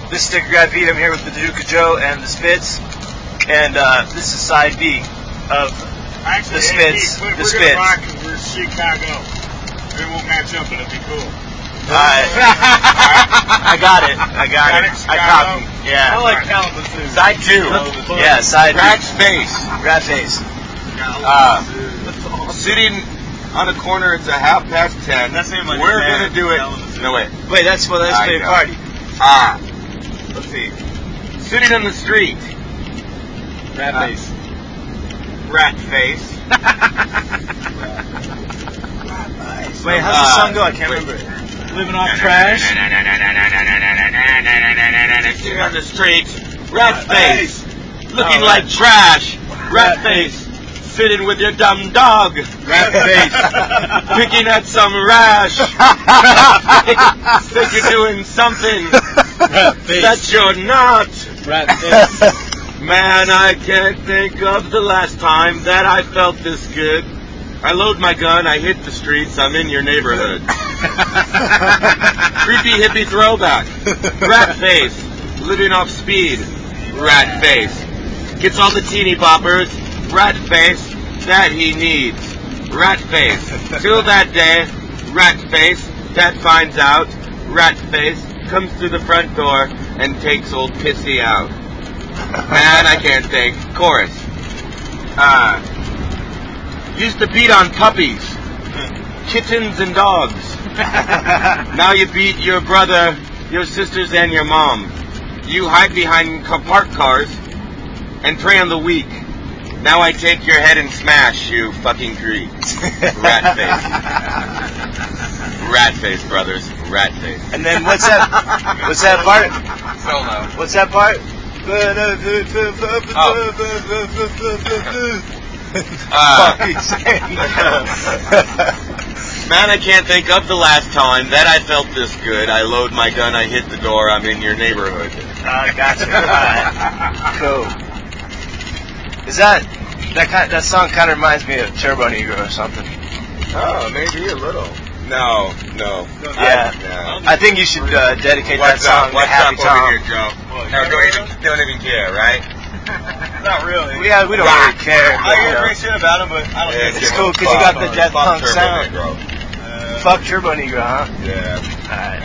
This is Sticker Guy Pete. I'm here with the Duke Joe and the Spits, and this is side B of the Spits. We're gonna rock because we're Chicago. It won't match up, but it'll be cool. I got it. I copied. Yeah. I like Kalamazoo. Side 2. Yeah, side Rat's Face. Rat Face. Sitting on a corner, it's a 10:30. That's name like We're Japan. gonna do it. Kalamazoo. No, wait. Wait, that's I the know. party. Let's see. Sitting on the street. Rat face. Rat Face. Wait, how's the song go? I can't remember it. Living off trash. Sitting on the street. Rat Face. Looking like trash. Rat Face. Sitting with your dumb dog. Rat face. Picking at some rash. Think you're doing something Rat face. that you're not. Rat face. Man, I can't think of the last time that I felt this good. I load my gun, I hit the streets, I'm in your neighborhood. Creepy hippie throwback. Rat Face. Living off speed. Rat Face. Gets all the teeny boppers. Rat Face that he needs. Rat Face. Till that day, Rat Face that finds out. Rat Face comes through the front door and takes old Pissy out. Man, I can't think. Chorus. Used to beat on puppies, kittens and dogs. Now you beat your brother, your sisters, and your mom. You hide behind parked cars and prey on the weak. Now I take your head and smash you fucking creep. Rat Face. Rat Face, brothers. Rat Face. And then what's that part? Solo. What's that part? Man, I can't think of the last time that I felt this good. I load my gun, I hit the door, I'm in your neighborhood. Gotcha. Alright. Cool. Is that song kind of reminds me of Turbo Negro or something? Oh, maybe a little. No. Yeah. I think you should dedicate that song to Happy Tom. Over here, Joe? No, don't even care, right? Not really. Yeah, we don't really care. I But, hear great shit about him, but I don't think it's cool because you got the Death Punk sound. Negro. Fuck Turbo Negro, huh? Yeah. Alright.